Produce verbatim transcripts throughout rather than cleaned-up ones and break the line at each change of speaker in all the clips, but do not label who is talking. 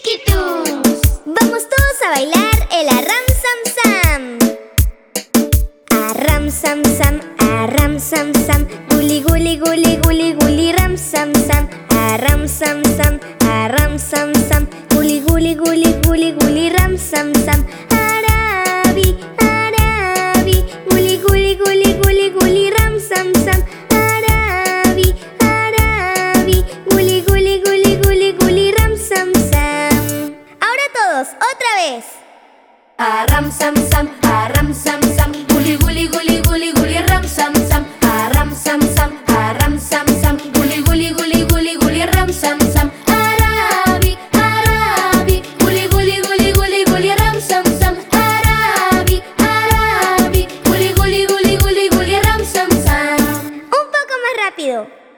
chiquitums. Vamos todos a bailar el arram sam sam. Arram sam sam, arram sam sam. Guli guli guli guli guli ram sam sam. Arram sam sam, arram sam sam. Guli guli guli guli guli ram sam sam. Arabi, arabi. Guli guli guli guli guli ram sam sam. Arabi, arabi. Guli guli guli guli guli ram sam sam. Ahora todos, otra vez.
Arram sam sam, arram sam sam. Guli guli guli guli guli ram sam sam. Arram sam sam, arram sam sam. Guli guli guli guli guli ram sam sam. Arabi, arabi. Guli guli guli guli guli ram sam sam. Arabi, arabi. Guli guli guli guli guli ram sam sam.
Un poco más rápido.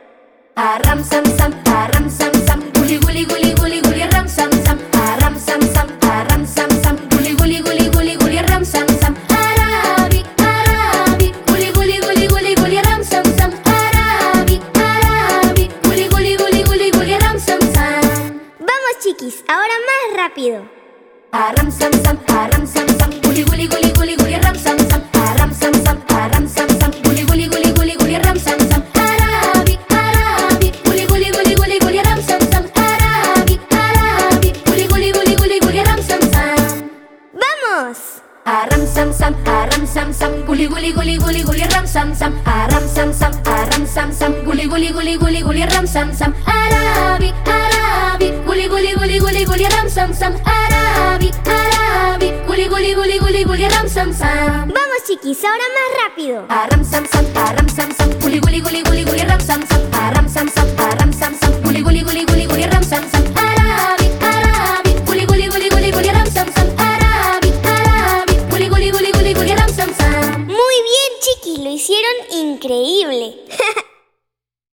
Arram sam sam, arram sam sam. Guli guli guli guli guli ram sam sam. Arram sam sam, arram sam sam. Guli guli guli guli guli ram sam sam. Arabi, arabi. Guli guli guli guli guli ram sam sam. Arabi, arabi. Guli guli guli guli guli ram sam sam.
Vamos chiquis, ahora más rápido.
Arram sam sam, arram sam sam. Guli guli guli guli guli ram sam sam. Arram sam sam, arram sam sam. Guli guli guli guli guli ram sam sam. Arabi, arabi. Guli guli guli guli guli ram sam sam. Arabi, arabi. Guli guli guli guli guli ram sam sam.
¡Vamos!
Arram sam sam, arram sam sam. Guli guli guli guli guli ram sam sam. Arram sam sam, arram sam sam. Guli guli guli guli guli ram sam sam. Arabi, arabi. Guli guli guli guli guli ram sam sam. Arabi, arabi. Guli guli guli guli guli ram sam sam.
Vamos chiquis, ahora más rápido.
Arram sam sam, arram sam sam. Guli guli guli guli guli ram sam sam. Arram sam sam, arram sam sam. Guli guli guli guli guli ram sam sam. Arabi, arabi. Guli guli guli guli guli ram sam sam. Arabi, arabi. Guli guli guli guli guli ram sam sam.
Muy bien chiquis, lo hicieron increíble.